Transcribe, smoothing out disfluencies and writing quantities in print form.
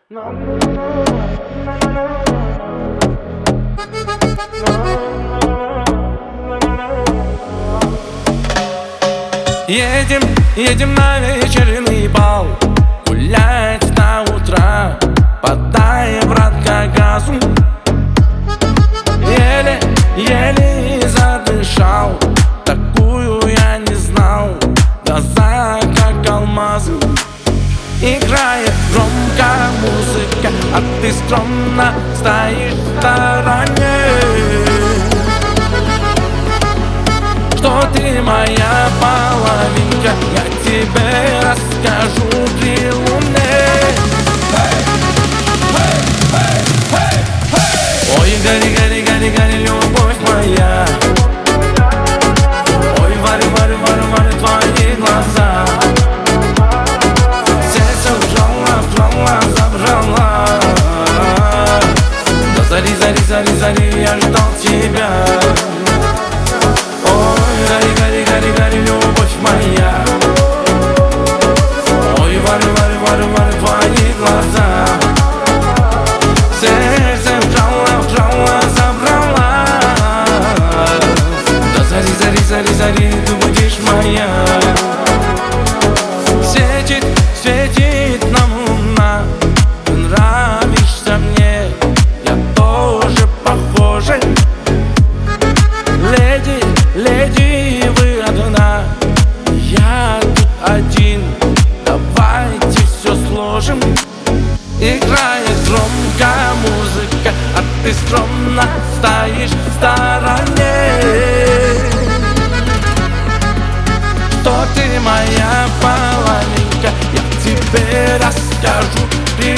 Едем на вечерний бал, гулять до утра, подай, братка, газу. Еле задышал, такую я не знал. Глаза как алмазы, играет громко музыка, а ты скромно стоишь в стороне. Что ты моя половинка, я тебе расскажу при луне. Ой, гори, гори, гори, гори, любовь моя. Ой, варю, варю, варю, варю твои глаза. Сердце вжала, вжала, забрала. До зари, зари, зари, зари я ждал тебя. Гори, гори, гори, гори, любовь моя. Ой, варю, варю, варю, варю твои глаза. Сердце вжала, вжала, забрала. До зари, зари, зари, зари ты будешь моя. Светит нам луна, ты нравишься мне, я тоже похожа. Леди, вы одна, я тут один, давайте все сложим. Играет громко музыка, а ты скромно стоишь в стороне. Что ты моя половинка, я тебе расскажу при